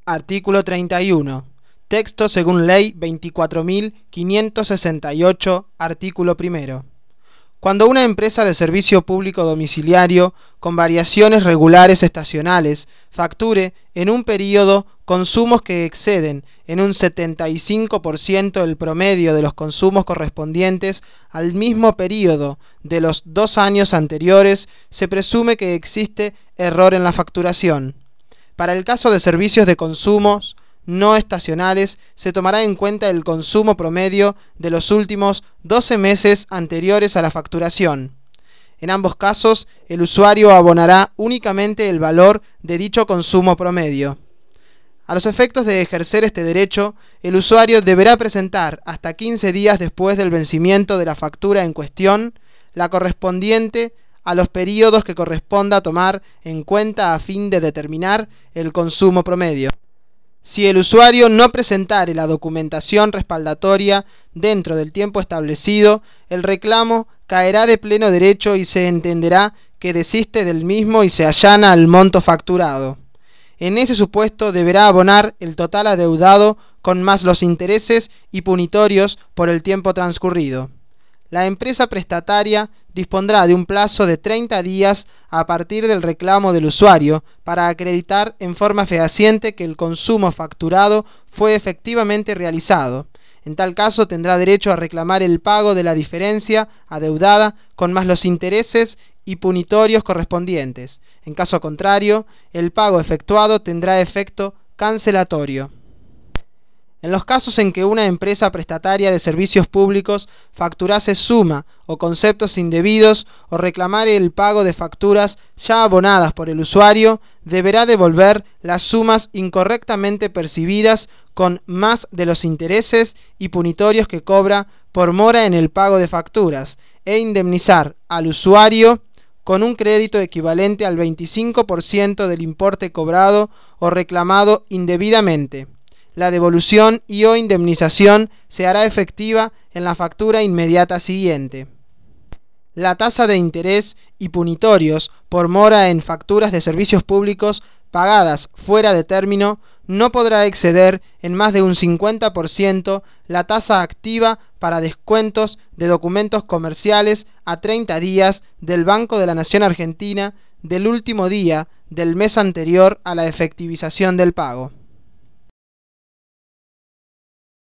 Artículo 31. Texto según Ley 24.568, artículo primero. Cuando una empresa de servicio público domiciliario, con variaciones regulares estacionales, facture en un período consumos que exceden en un 75% el promedio de los consumos correspondientes al mismo período de los 2 años anteriores, se presume que existe error en la facturación. Para el caso de servicios de consumos no estacionales, se tomará en cuenta el consumo promedio de los últimos 12 meses anteriores a la facturación. En ambos casos, el usuario abonará únicamente el valor de dicho consumo promedio. A los efectos de ejercer este derecho, el usuario deberá presentar hasta 15 días después del vencimiento de la factura en cuestión, la correspondiente a los períodos que corresponda tomar en cuenta a fin de determinar el consumo promedio. Si el usuario no presentare la documentación respaldatoria dentro del tiempo establecido, el reclamo caerá de pleno derecho y se entenderá que desiste del mismo y se allana al monto facturado. En ese supuesto deberá abonar el total adeudado con más los intereses y punitorios por el tiempo transcurrido. La empresa prestataria dispondrá de un plazo de 30 días a partir del reclamo del usuario para acreditar en forma fehaciente que el consumo facturado fue efectivamente realizado. En tal caso tendrá derecho a reclamar el pago de la diferencia adeudada con más los intereses y punitorios correspondientes. En caso contrario, el pago efectuado tendrá efecto cancelatorio. En los casos en que una empresa prestataria de servicios públicos facturase suma o conceptos indebidos o reclamare el pago de facturas ya abonadas por el usuario, deberá devolver las sumas incorrectamente percibidas con más de los intereses y punitorios que cobra por mora en el pago de facturas e indemnizar al usuario con un crédito equivalente al 25% del importe cobrado o reclamado indebidamente. La devolución y o indemnización se hará efectiva en la factura inmediata siguiente. La tasa de interés y punitorios por mora en facturas de servicios públicos pagadas fuera de término no podrá exceder en más de un 50% la tasa activa para descuentos de documentos comerciales a 30 días del Banco de la Nación Argentina del último día del mes anterior a la efectivización del pago.